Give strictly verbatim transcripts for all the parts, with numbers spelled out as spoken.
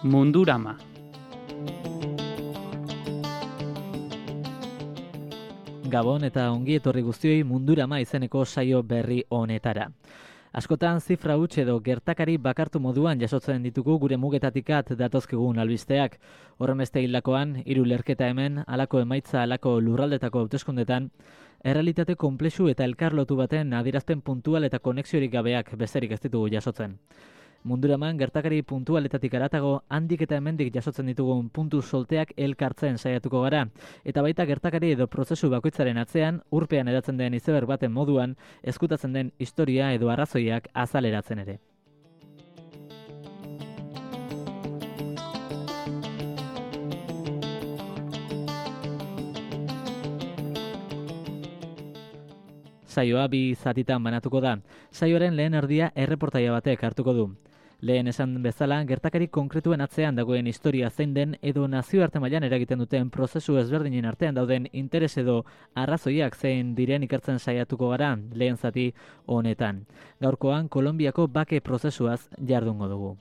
Mundurama. Gabon eta ongi etorri guztioi Mundurama izeneko saio berri honetara. Askotan zifra huts edo gertakari bakartu moduan jasotzen ditugu gure mugetatikat datozkigun albisteak. Horrenbeste hildakoan, hiru lerketa hemen, halako emaitza halako lurraldetako hauteskundetan, errealitate konplexu eta elkarlotu baten adierazpen puntual eta konexiorik gabeak besterik ez ditugu jasotzen. Munduraman gertakari puntualetatik aratago handik eta hemendik jasotzen ditugun puntu solteak elkartzen saiatuko gara, eta baita gertakari edo prozesu bakoitzaren atzean urpean edatzen den izeber baten moduan ezkutatzen den historia edo arrazoiak azaleratzen ere. Saioa bi zatitan banatuko da. Saioaren lehen erdia erreportaia batek hartuko du. Lehen esan bezala, gertakari konkretuen atzean dagoen historia zein den edo nazioarte mailan eragiten duten prozesu ezberdinen artean dauden interes edo arrazoiak zein diren ikertzen saiatuko gara lehen zati honetan. Gaurkoan, Kolonbiako bake prozesuaz jardungo dugu.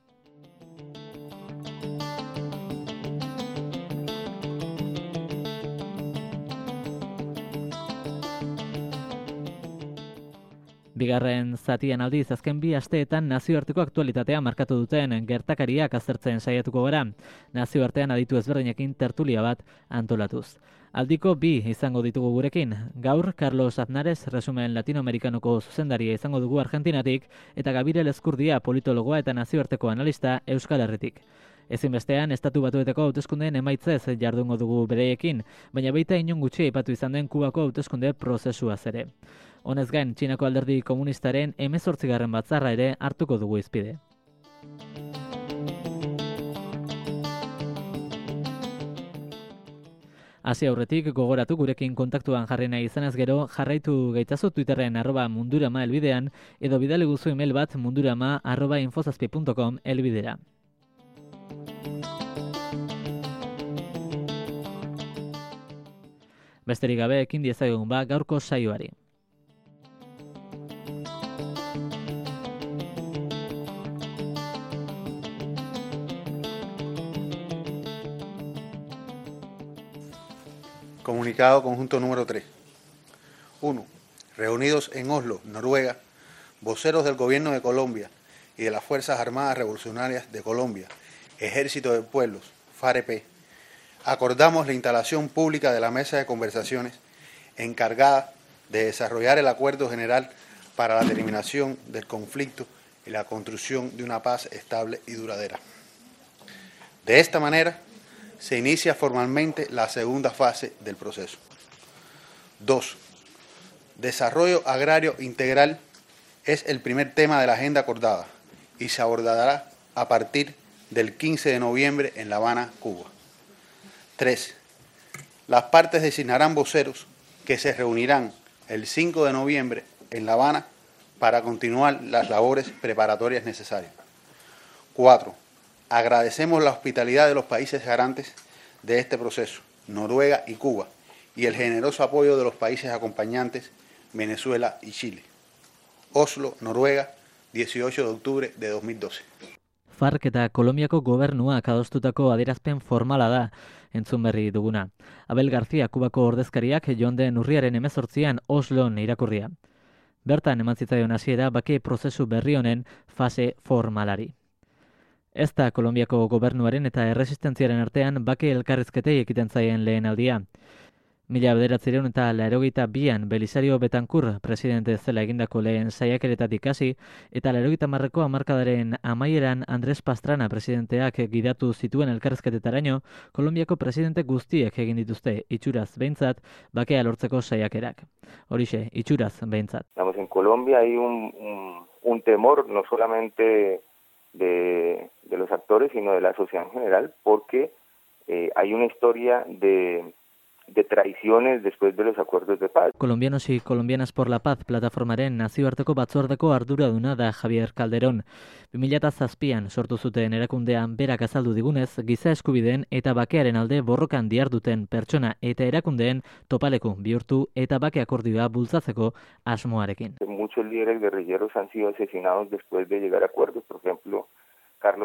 Bigarren zatian aldiz azken bi asteetan nazioarteko aktualitatea markatu duten gertakariak aztertzen saiatuko gara, nazioartean aditu ezberdinekin tertulia bat antolatuz. Aldiko bi izango ditugu gurekin. Gaur, Carlos Aznarez, resumen latinoamerikanoko zuzendaria izango dugu Argentinatik, eta Gabirel Ezkurdia, politologoa eta nazioarteko analista Euskal Herritik. Ezinbestean, estatu batuetako hauteskundeen emaitzez jardungo dugu bereiekin, baina baita inon gutxi aipatu izan den Kubako hauteskunde prozesuaz ere. Honez gain, Txinako alderdi komunistaren hemezortzigarren batzarra ere hartuko dugu izpide. Hasi aurretik gogoratu gurekin kontaktuan jarri nahi izanez gero, jarraitu gaitazu Twitterren arroba mundurama elbidean edo bidali guzu email bat mundurama arroba infozazpi punto com elbidera. Besterik gabe ekin diezagun ba gaurko saioari. Comunicado conjunto número tres. uno. Reunidos en Oslo, Noruega, voceros del Gobierno de Colombia y de las Fuerzas Armadas Revolucionarias de Colombia, Ejército de Pueblos, FAREP, acordamos la instalación pública de la mesa de conversaciones encargada de desarrollar el acuerdo general para la terminación del conflicto y la construcción de una paz estable y duradera. De esta manera, se inicia formalmente la segunda fase del proceso. dos. Desarrollo agrario integral es el primer tema de la agenda acordada y se abordará a partir del quince de noviembre en La Habana, Cuba. tres. Las partes designarán voceros que se reunirán el cinco de noviembre en La Habana para continuar las labores preparatorias necesarias. cuatro. Agradecemos la hospitalidad de los países garantes de este proceso, Noruega y Cuba, y el generoso apoyo de los países acompañantes, Venezuela y Chile. Oslo, Noruega, dieciocho de octubre de dos mil doce. FARC eta Kolonbiako gobernuak adostutako adierazpen formala da, entzun berri duguna. Abel García, Kubako ordezkariak joan den urriaren hemezortzian Oslon irakurria. Bertan eman zitzaion hasiera bake prozesu berri honen fase formalari. Ez da Kolonbiako gobernuaren eta erresistentziaren artean bake elkarrizketei ekiten zaien lehen aldia. Mila bederatzireun eta laurogeita bian Belisario Betancourt presidente zela egindako lehen saiakeretatik hasi, eta laurogeita hamarreko hamarkadaren amaieran Andrés Pastrana presidenteak gidatu zituen elkarrizketetaraino, Kolonbiako presidente guztiek egin dituzte itxuraz behintzat bakea lortzeko saiakerak. Horixe, itxuraz behintzat. Vamos, en Colombia hay un, un, un temor no solamente de, de los actores, sino de la sociedad en general, porque eh, hay una historia de, de traiciones después de los acuerdos de paz. Colombianos y Colombianas por la Paz plataformaren nazioarteko batzordeko arduraduna da Javier Calderón. bi mila zazpian sortu zuten erakundean berak azaldu digunez, giza eskubideen eta bakearen alde borrokan diharduten pertsona eta erakundeen topaleku bihurtu eta bake akordioa bultzatzeko asmoarekin. Muchos líderes guerrilleros han sido asesinados después de llegar a acuerdos, por ejemplo, Carlos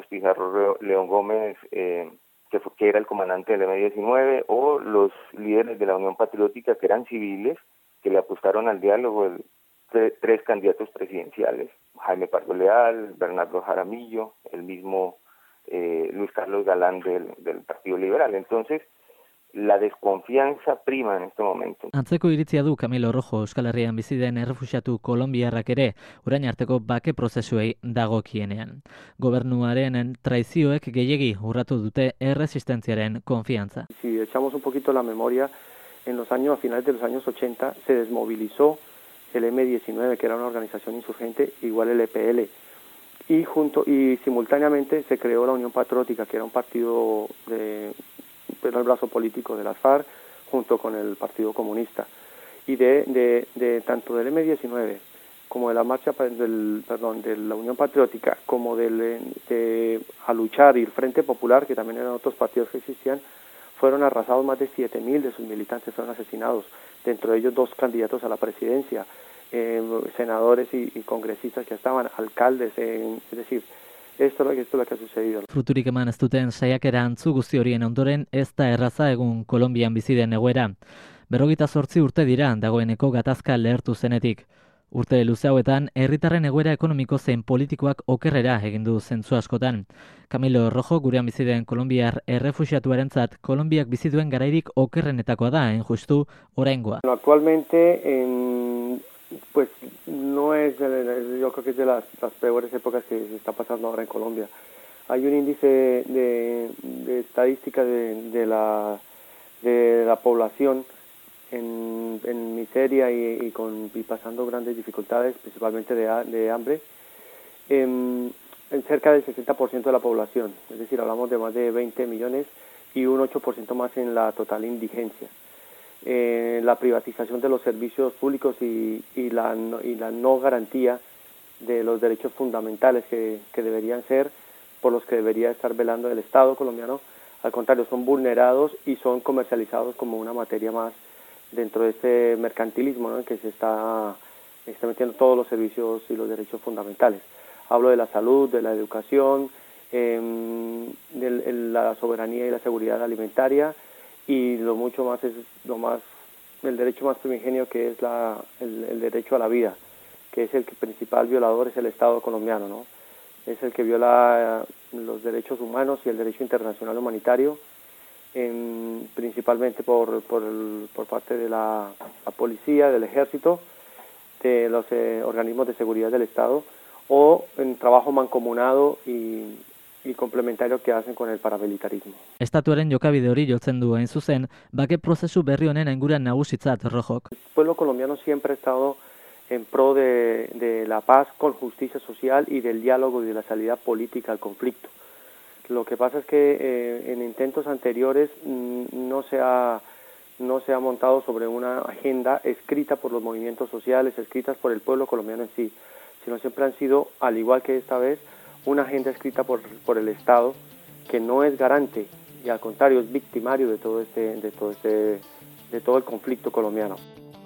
Carlos Pizarro León Gómez, eh, que, fue, que era el comandante del eme diecinueve, o los líderes de la Unión Patriótica, que eran civiles, que le apostaron al diálogo, el, tre, tres candidatos presidenciales, Jaime Pardo Leal, Bernardo Jaramillo, el mismo eh, Luis Carlos Galán del, del Partido Liberal. Entonces, la desconfianza prima en este momento. Antzeko iritzia du Camilo Rojo Euskal Herrian bizi den errefuxiatu kolonbiarrak ere, orain arteko bake prozesuei dagokienean. Gobernuaren traizioek gehiegi urratu dute erresistentziaren konfiantza. Si echamos un poquito la memoria, en los años, a finales de los años ochenta, se desmovilizó el eme diecinueve, que era una organización insurgente, igual el e pe ele, y junto y simultáneamente se creó la Unión Patriótica, que era un partido de era el brazo político de las FARC junto con el Partido Comunista, y de, de, de tanto del eme diecinueve como de la marcha del perdón de la Unión Patriótica, como del de, a luchar y el Frente Popular, que también eran otros partidos que existían, fueron arrasados más de siete mil de sus militantes, fueron asesinados, dentro de ellos dos candidatos a la presidencia, eh, senadores y, y congresistas que estaban, alcaldes, eh, es decir, Esto, esto es lo que ha sucedido. Fruturik eman ez duten saiakera antzu guzti horien ondoren ez da erraza egun Kolonbian bizi den egoera. Berrogeita zortzi urte dira dagoeneko gatazka lehertu zenetik. Urte luze hauetan, herritarren egoera ekonomiko zein politikoak okerrera egin du zentzu askotan. Camilo Rojo gurean bizi den kolonbiar errefuxiatuarentzat Kolonbiak bizi duen garairik okerrenetakoa da, hain justu oraingoa. Actualmente en pues no es, yo creo que es de las, las peores épocas que se está pasando ahora en Colombia. Hay un índice de, de estadística de, de, la, de la población en, en miseria y, y, con, y pasando grandes dificultades, principalmente de, de hambre, en, en cerca del sesenta por ciento de la población, es decir, hablamos de más de veinte millones y un ocho por ciento más en la total indigencia. Eh, la privatización de los servicios públicos y, y, la, no, y la no garantía de los derechos fundamentales que, que deberían ser, por los que debería estar velando el Estado colombiano, al contrario, son vulnerados y son comercializados como una materia más dentro de este mercantilismo, ¿no?, en que se está, está metiendo todos los servicios y los derechos fundamentales. Hablo de la salud, de la educación, eh, de, de la soberanía y la seguridad alimentaria, y lo mucho más es lo más el derecho más primigenio, que es la el, el derecho a la vida, que es el que principal violador es el Estado colombiano, ¿no? Es el que viola los derechos humanos y el derecho internacional humanitario, en, principalmente por por, el, por parte de la, la policía, del ejército, de los eh, organismos de seguridad del Estado, o en trabajo mancomunado y y complementario que hacen con el paramilitarismo. Estatuaren jokabide hori jotzen du hain zuzen, bake prozesu berri honen ainguran nagusitzat Rojok. El pueblo colombiano siempre ha estado en pro de, de la paz con justicia social y del diálogo y de la salida política al conflicto. Lo que pasa es que eh, en intentos anteriores mmm, no se ha no se ha montado sobre una agenda escrita por los movimientos sociales, escritas por el pueblo colombiano en sí, sino siempre han sido, al igual que esta vez, una agenda escrita por, por el Estado, que no es garante y al contrario es victimario de todo este de todo este de todo el conflicto colombiano.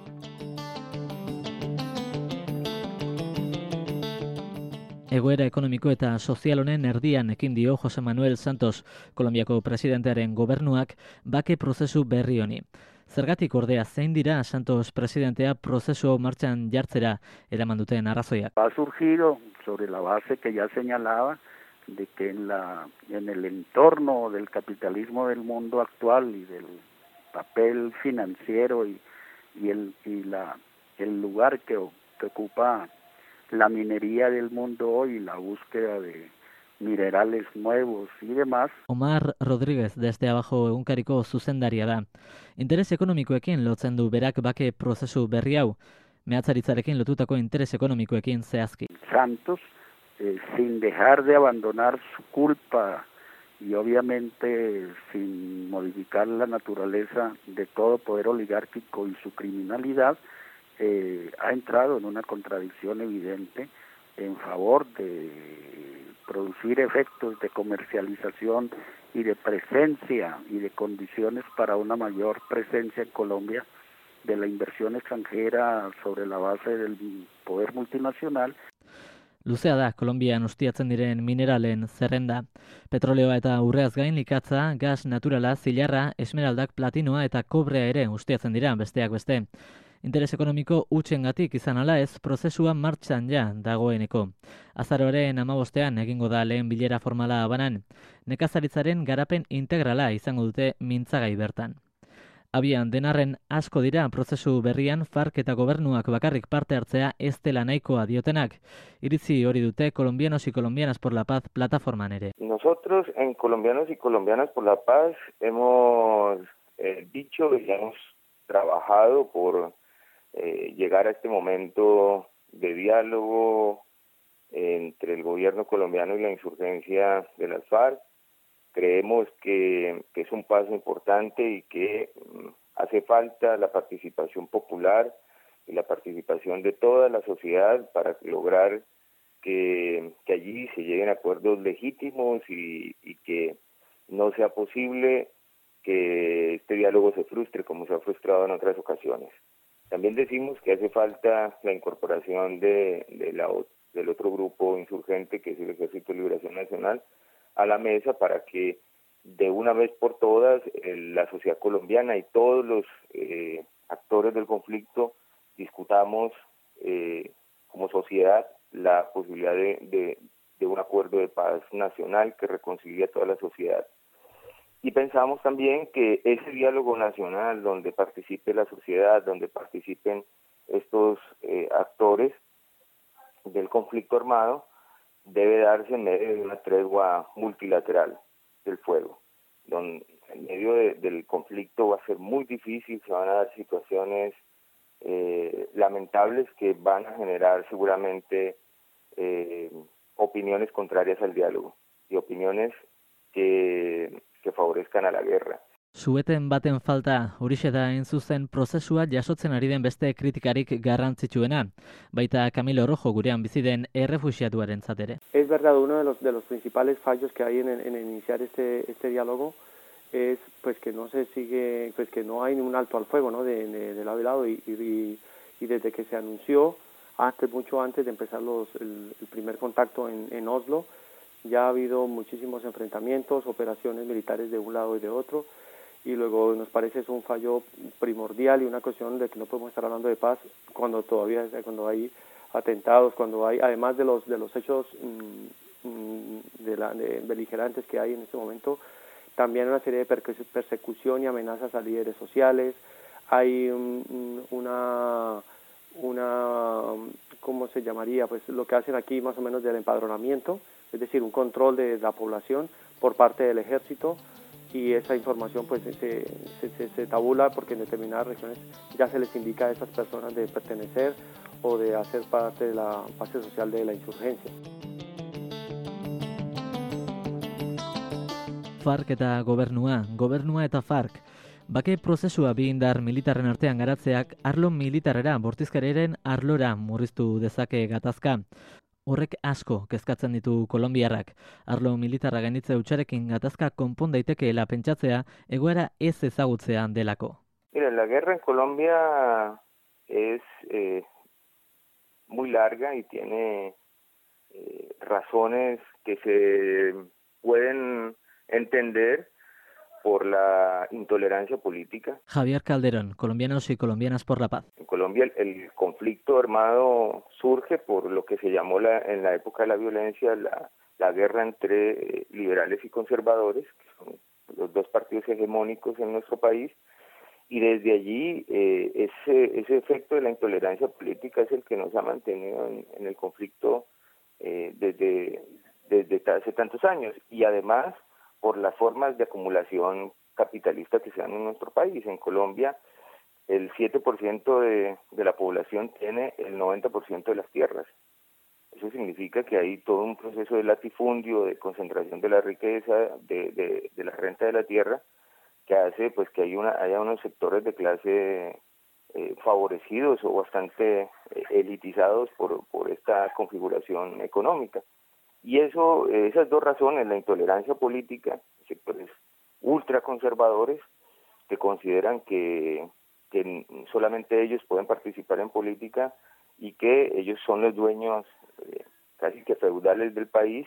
Egoera ekonomiko eta sozial honen erdian ekin dio Jose Manuel Santos, Kolonbiako presidentearen gobernuak bake prozesu berri honi. Zergatik ordea zein dira Santos presidentea prozesu martxan jartzera eraman duten arrazoiak? Ha surgido sobre la base que ya señalaba de que en la en el entorno del capitalismo del mundo actual y del papel financiero y y el y la el lugar que, que ocupa la minería del mundo hoy, la búsqueda de minerales nuevos y demás. Omar Rodríguez desde abajo egunkariko zuzendaria da. Interes ekonomikoekin lotzen du berak bake prozesu berri hau, mehatzaritzarekin lotutako interes ekonomikoekin zehazki. Santos, eh, sin dejar de abandonar su culpa y obviamente sin modificar la naturaleza de todo poder oligárquico y su criminalidad, eh, ha entrado en una contradicción evidente en favor de producir efectos de comercialización y de presencia y de condiciones para una mayor presencia en Colombia de la inversión extranjera sobre la base del poder multinacional. Luzea da Kolonbian ustiatzen diren mineralen zerrenda. Petroleoa eta urreaz gain likatza, gas naturala, zilarra, esmeraldak, platinoa eta kobrea ere ustiatzen dira besteak beste. Interes ekonomiko hutsengatik izan ala ez, prozesua martxan ja dagoeneko. Azaroaren hamabostean egingo da lehen bilera formala Habanan. Nekazaritzaren garapen integrala izango dute mintzagai bertan. Abian denarren asko dira prozesu berrian FARC eta gobernuak bakarrik parte hartzea ez dela nahikoa diotenak. Iritzi hori dute Colombianos y Colombianas por la Paz plataforman ere. Nosotros en Colombianos y Colombianas por la Paz hemos eh, dicho y hemos trabajado por eh, llegar a este momento de diálogo entre el gobierno colombiano y la insurgencia de las FARC. Creemos que, que es un paso importante y que um, hace falta la participación popular y la participación de toda la sociedad para lograr que, que allí se lleguen a acuerdos legítimos y, y que no sea posible que este diálogo se frustre como se ha frustrado en otras ocasiones. También decimos que hace falta la incorporación de, de la, del otro grupo insurgente que es el Ejército de Liberación Nacional a la mesa para que de una vez por todas eh, la sociedad colombiana y todos los eh, actores del conflicto discutamos eh, como sociedad la posibilidad de, de, de un acuerdo de paz nacional que reconcilie a toda la sociedad. Y pensamos también que ese diálogo nacional donde participe la sociedad, donde participen estos eh, actores del conflicto armado, debe darse en medio de una tregua multilateral del fuego, donde en medio de, del conflicto va a ser muy difícil, se van a dar situaciones eh, lamentables que van a generar seguramente eh, opiniones contrarias al diálogo y opiniones que, que favorezcan a la guerra. Sueten baten falta, horixe da hain zuzen prozesua jasotzen ari den beste kritikarik garrantzitsuena, baita Camilo Rojo gurean bizi den errefuxiatuarentzat ere. Es verdad, uno de los de los principales fallos que hay en, en iniciar este este diálogo es pues que no se sigue, pues que no hay ni un alto al fuego, ¿no? De, de, de lado y lado y, y, y desde que se anunció, antes mucho antes de empezar los el, el primer contacto en, en Oslo, ya ha habido muchísimos enfrentamientos, operaciones militares de un lado y de otro. Y luego nos parece es un fallo primordial y una cuestión de que no podemos estar hablando de paz cuando todavía cuando hay atentados, cuando hay además de los de los hechos mmm, de la de beligerantes que hay en este momento, también una serie de persecución y amenazas a líderes sociales. Hay um, una una ¿cómo se llamaría? Pues lo que hacen aquí más o menos del empadronamiento, es decir, un control de la población por parte del ejército. Y esa información pues se, se, se, se tabula porque en determinadas regiones ya se les indica a esas personas de pertenecer o de hacer parte de la base social de la insurgencia. FARC eta gobernua, gobernua eta FARC. Bake prozesua bi indar militarren artean garatzeak arlo militarrera bortizkariaren arlora murriztu dezake gatazka. Horrek asko kezkatzen ditu kolonbiarrak. Arlo militarra gainditze hutsarekin gatazka konpon daitekeela pentsatzea egoera ez ezagutzean delako. Mira, la guerra en Colombia es eh, muy larga y tiene eh, razones que se pueden entender por la intolerancia política. Javier Calderón, Colombianos y Colombianas por la Paz. En Colombia el, el conflicto armado surge por lo que se llamó la, en la época de la violencia la, la guerra entre eh, liberales y conservadores, que son los dos partidos hegemónicos en nuestro país, y desde allí eh, ese, ese efecto de la intolerancia política es el que nos ha mantenido en, en el conflicto eh, desde, desde hace tantos años, y además por las formas de acumulación capitalista que se dan en nuestro país. En Colombia, el siete por ciento de, de la población tiene el noventa por ciento de las tierras. Eso significa que hay todo un proceso de latifundio, de concentración de la riqueza, de, de, de la renta de la tierra, que hace pues que hay una, haya unos sectores de clase eh, favorecidos o bastante eh, elitizados por, por esta configuración económica. Y eso, esas dos razones, la intolerancia política, sectores ultraconservadores que consideran que, que solamente ellos pueden participar en política y que ellos son los dueños eh, casi que feudales del país,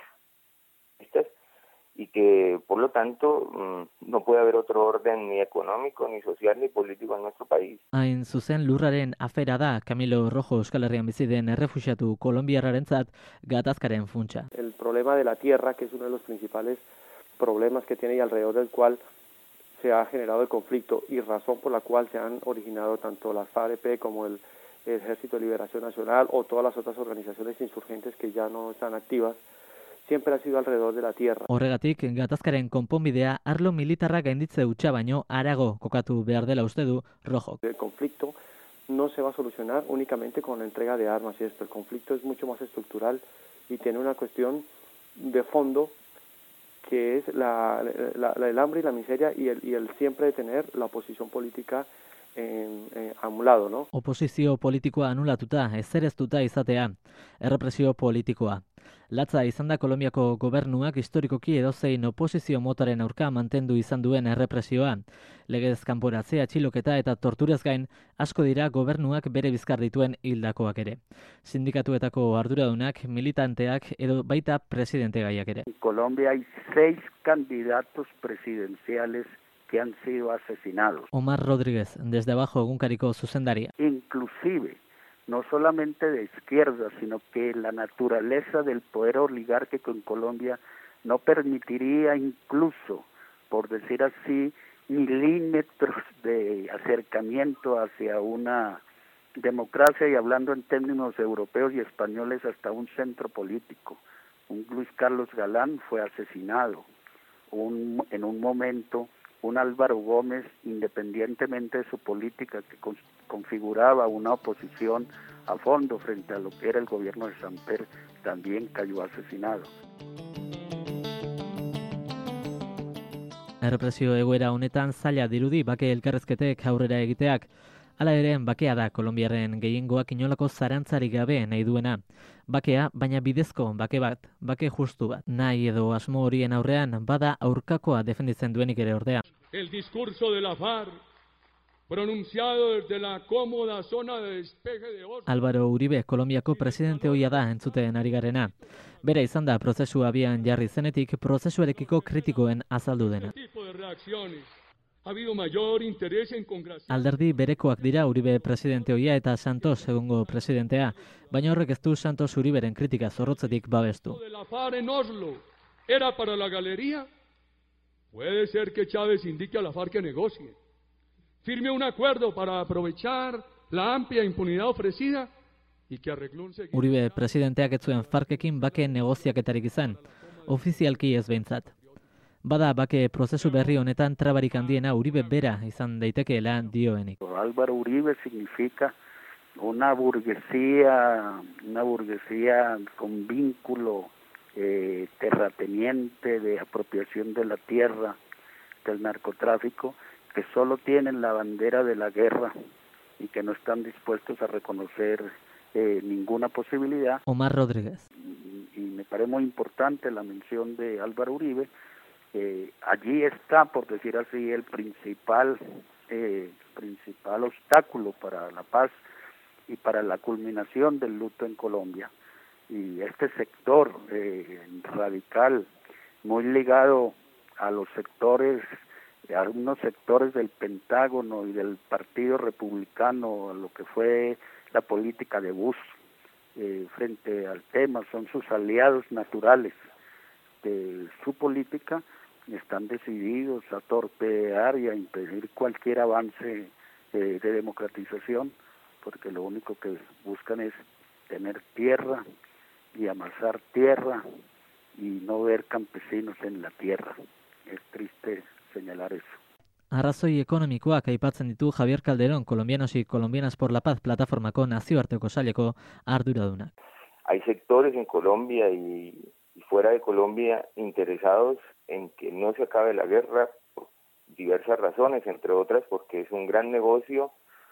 y que por lo tanto no puede haber otro orden ni económico, ni social, ni político en nuestro país. Hain zuzen lurraren afera da Camilo Rojo Euskal Herrian bizi den errefuxiatu kolonbiarrarentzat gatazkaren funtsa. El problema de la tierra, que es uno de los principales problemas que tiene y alrededor del cual se ha generado el conflicto y razón por la cual se han originado tanto las FAREP como el, el Ejército de Liberación Nacional o todas las otras organizaciones insurgentes que ya no están activas, siempre ha sido alrededor de la tierra. Horregatik, gatazkaren konponbidea arlo militarra gainditze hutsa baino harago kokatu behar dela uste du Rojo. El conflicto no se va a solucionar únicamente con la entrega de armas y esto. El conflicto es mucho más estructural y tiene una cuestión de fondo que es la, la, la, el hambre y la miseria y el, y el siempre tener la oposición política en, en, a un lado, ¿no? Oposizio politikoa anulatuta, ezereztuta izatea, errepresio politikoa. Latza izan da Kolonbiako gobernuak historikoki edozein oposizio motaren aurka mantendu izan duen errepresioa. Legez kanporatzea, atxiloketa eta torturez gain, asko dira gobernuak bere bizkar dituen hildakoak ere. Sindikatuetako arduradunak, militanteak edo baita presidentegaiak ere. En Colombia hay seis candidatos presidenciales que han sido asesinados. Omar Rodríguez, desde abajo egunkariko zuzendaria. Inclusive, no solamente de izquierda, sino que la naturaleza del poder oligárquico en Colombia no permitiría incluso, por decir así, milímetros de acercamiento hacia una democracia y hablando en términos europeos y españoles hasta un centro político. Un Luis Carlos Galán fue asesinado. Un, en un momento, un Álvaro Gómez, independientemente de su política, que con, configuraba una oposición a fondo frente a lo que era el gobierno de Samper, también cayó asesinado. Errepresio egoera honetan zaila dirudi bake elkarrezketek aurrera egiteak. Hala ere, bakea da Kolonbiaren gehiengoak inolako zarantzarik gabe nahi duena. Bakea, baina bidezko bake bat, bake justu bat. Nahi edo asmo horien aurrean, bada aurkakoa defenditzen duenik ere ordea. El discurso de la FARC, pronunciado desde la cómoda zona de despeje de Oslo. Álvaro Uribe, Kolonbiako presidente ohia da entzuten ari garena. Bera izan da prozesu abian jarri zenetik prozesuarekiko kritikoen azaldu dena. Ha habido mayor interés en Alderdi berekoak dira Uribe presidente ohia eta Santos egungo presidentea, baina horrek ez du Santos Uriberen kritika zorrotzetik babestu. De la FARC en Oslo era para la galería. Puede ser que Chávez indique a la FARC que negocie, firme un acuerdo para aprovechar la amplia impunidad ofrecida y que arregló un seguimiento. Uribe presidenteak ez zuen FARCekin bake negoziaketarik izan, ofizialki ez behintzat. Bada bake prozesu berri honetan trabarik handiena Uribe bera izan daitekeela dioenik. Álvaro Uribe significa una burguesía, una burguesía con vínculo eh, terrateniente, de apropiación de la tierra, del narcotráfico, que solo tienen la bandera de la guerra y que no están dispuestos a reconocer eh, ninguna posibilidad. Omar Rodríguez. Y, y me parece muy importante la mención de Álvaro Uribe. Eh, allí está, por decir así, el principal, eh, principal obstáculo para la paz y para la culminación del luto en Colombia. Y este sector eh, radical, muy ligado a los sectores, a algunos sectores del Pentágono y del Partido Republicano, a lo que fue la política de Bush eh, frente al tema, son sus aliados naturales de su política, están decididos a torpedear y a impedir cualquier avance eh, de democratización, porque lo único que buscan es tener tierra y amasar tierra y no ver campesinos en la tierra. Es triste señalar eso. Arrazoi ekonomikoak aipatzen ditu Javier Calderón, Colombianos y Colombianas por la Paz plataformako nazioarteko saileko arduradunak. Hay sectores en Colombia y, y fuera de Colombia interesados en que no se acabe la guerra por diversas razones, entre otras porque es un gran negocio,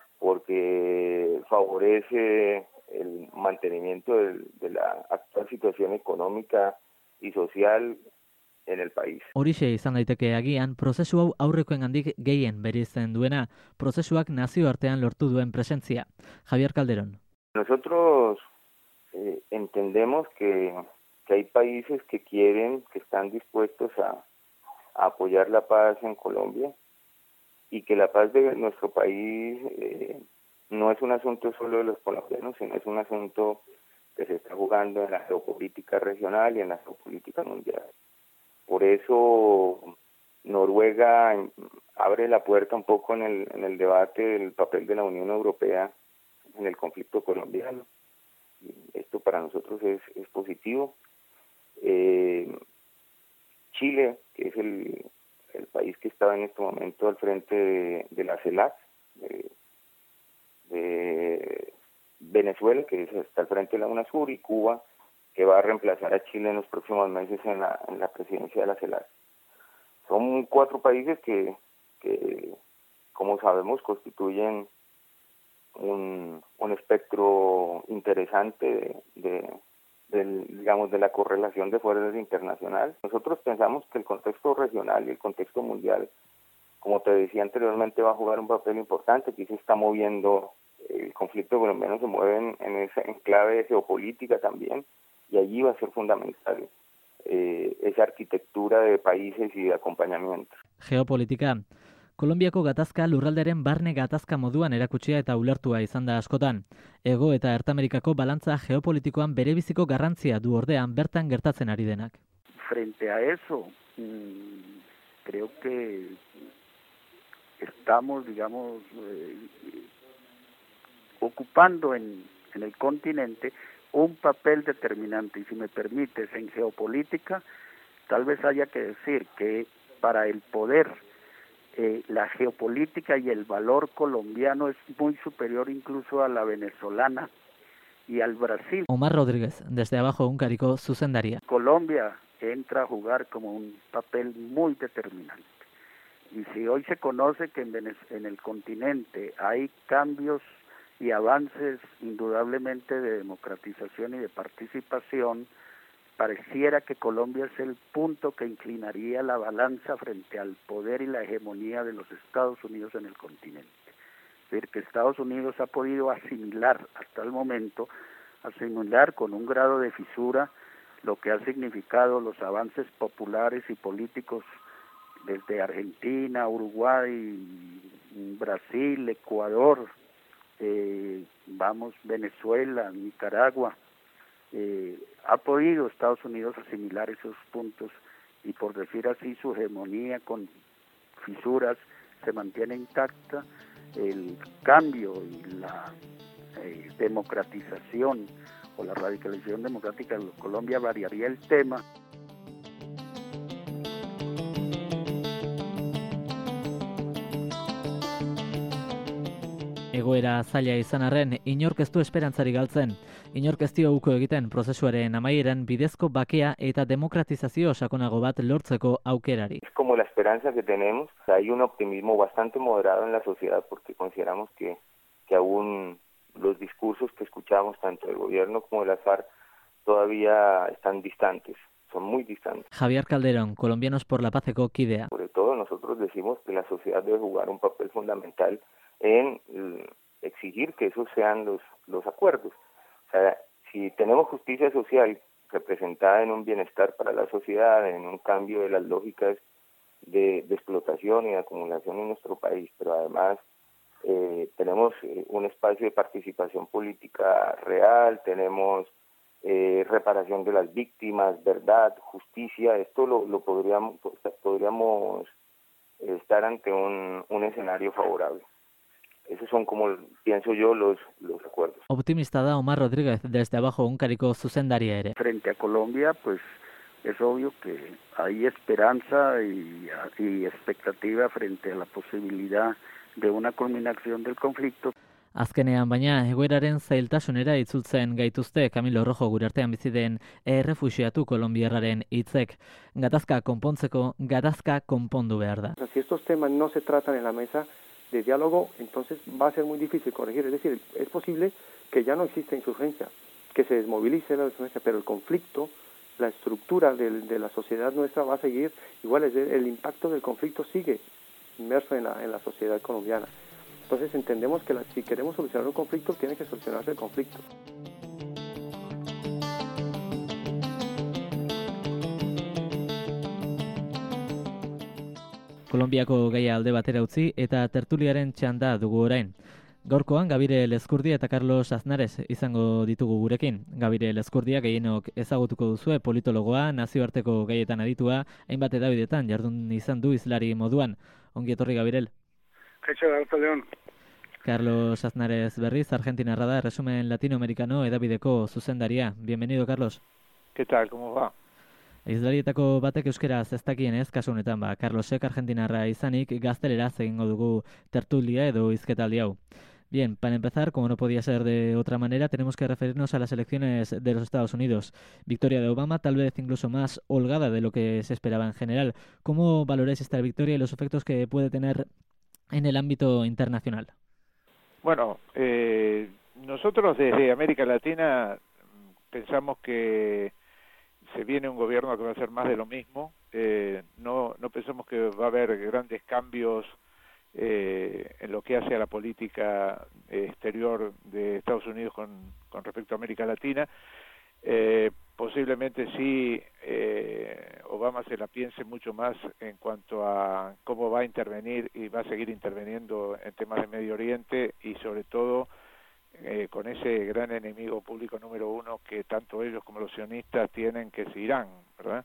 porque favorece el mantenimiento de, de la actual situación económica y social en el país. Horixe izan daiteke agian prozesu hau aurrekoengandik gehien bereizten duena, prozesuak nazioartean lortu duen presentzia. Javier Calderón. Nosotros eh, entendemos que, que hay países que quieren, que están dispuestos a, a apoyar la paz en Colombia, y que la paz de nuestro país eh, no es un asunto solo de los colombianos, sino es un asunto que se está jugando en la geopolítica regional y en la geopolítica mundial. Por eso Noruega abre la puerta un poco en el, en el debate del papel de la Unión Europea en el conflicto colombiano. Esto para nosotros es, es positivo. Eh, Chile, que es el, el país que estaba en este momento al frente de, de la CELAC, de, de Venezuela, que está al frente de la UNASUR, y Cuba, que va a reemplazar a Chile en los próximos meses en la, en la presidencia de la CELAC. Son cuatro países que, que como sabemos, constituyen un, un espectro interesante de, de, de, digamos, de la correlación de fuerzas internacionales. Nosotros pensamos que el contexto regional y el contexto mundial, como te decía anteriormente, va a jugar un papel importante. Aquí se está moviendo, el conflicto colombiano se mueve en, en esa enclave geopolítica también, y allí va a ser fundamental eh, esa arquitectura de países y de acompañamiento. Geopolitika. Kolonbiako gatazka lurralderen barne gatazka moduan erakutsia eta ulertua izan da askotan. Ego eta Ertamerikako balantza geopolitikoan berebiziko garrantzia du ordean bertan gertatzen ari denak. Frente a eso, mmm, creo que estamos, digamos, eh, ocupando en, en el continente un papel determinante, y si me permites, en geopolítica, tal vez haya que decir que para el poder, eh, la geopolítica y el valor colombiano es muy superior incluso a la venezolana y al Brasil. Omar Rodríguez, desde abajo unkariko zuzendaria. Colombia entra a jugar como un papel muy determinante. Y si hoy se conoce que en, Venez- en el continente hay cambios y avances indudablemente de democratización y de participación, pareciera que Colombia es el punto que inclinaría la balanza frente al poder y la hegemonía de los Estados Unidos en el continente. Es decir, que Estados Unidos ha podido asimilar hasta el momento, asimilar con un grado de fisura lo que ha significado los avances populares y políticos desde Argentina, Uruguay, Brasil, Ecuador, eh, vamos, Venezuela, Nicaragua. Eh, ha podido Estados Unidos asimilar esos puntos y, por decir así, su hegemonía con fisuras se mantiene intacta. El cambio y la eh, democratización o la radicalización democrática de Colombia variaría el tema. Egoera zaila izan arren, inork ez du esperantzari galtzen. Inork ez dio uko egiten prozesuaren amaieran bidezko bakea eta demokratizazio sakonago bat lortzeko aukerari. Es como la esperanza que tenemos. Hay un optimismo bastante moderado en la sociedad porque consideramos que, que aún los discursos que escuchamos tanto del gobierno como de las FARC todavía están distantes, son muy distantes. Javier Calderón, Colombianos por la Pazeko kidea. Sobre todo nosotros decimos que la sociedad debe jugar un papel fundamental en eh, exigir que esos sean los, los acuerdos. O sea, si tenemos justicia social representada en un bienestar para la sociedad, en un cambio de las lógicas de, de explotación y de acumulación en nuestro país, pero además eh, tenemos eh, un espacio de participación política real, tenemos eh, reparación de las víctimas, verdad, justicia, esto lo, lo podríamos, podríamos estar ante un, un escenario favorable. Esos son, como pienso yo, los, los acuerdos. Optimista da Omar Rodríguez, desde abajo unkariko zuzendaria ere. Frente a Colombia, pues es obvio que hay esperanza y, y expectativa frente a la posibilidad de una culminación del conflicto. Azkenean baina, egoeraren zailtasunera itzultzen gaituzte Camilo Rojo gure artean bizi den errefuxiatu kolonbiarraren hitzek. Gatazka konpontzeko, gatazka konpondu behar da. Si estos temas no se tratan en la mesa de diálogo, entonces va a ser muy difícil corregir. Es decir, es posible que ya no exista insurgencia, que se desmovilice la insurgencia, pero el conflicto, la estructura de, de la sociedad nuestra va a seguir igual. Es el impacto del conflicto sigue inmerso en la, en la sociedad colombiana. Entonces entendemos que la, si queremos solucionar un conflicto, tiene que solucionarse el conflicto. Kolonbiako gaia alde batera utzi eta tertuliaren txanda dugu orain. Gaurkoan Gabire Lezkurdia eta Carlos Aznarez izango ditugu gurekin. Gabire Lezkurdia gehienok ezagutuko duzue, politologoa, nazioarteko gaietan aditua, hainbat edabidetan jardun izan du hizlari moduan. Ongi etorri, Gabirel. Kaixo, Arratsaldeon. Carlos Aznarez berriz, argentinarra da, Resumen Latinoamericano edabideko zuzendaria. Bienvenido, Carlos. ¿Qué tal? ¿Cómo va? Hizlarietako batek euskeraz ez dakienez, kasu honetan ba, Carlosek argentinarra izanik gazteleraz egingo dugu tertulia edo hizketaldi hau. Bien, para empezar, como no podía ser de otra manera, tenemos que referirnos a las elecciones de los Estados Unidos. Victoria de Obama, tal vez incluso más holgada de lo que se esperaba en general. ¿Cómo valoráis esta victoria y los efectos que puede tener en el ámbito internacional? Bueno, eh, nosotros desde América Latina pensamos que se viene un gobierno que va a hacer más de lo mismo. Eh, no, no pensamos que va a haber grandes cambios Eh, en lo que hace a la política eh, exterior de Estados Unidos con, con respecto a América Latina. Eh, posiblemente sí eh, Obama se la piense mucho más en cuanto a cómo va a intervenir y va a seguir interviniendo en temas de Medio Oriente y sobre todo eh, con ese gran enemigo público número uno que tanto ellos como los sionistas tienen, que es Irán, ¿verdad?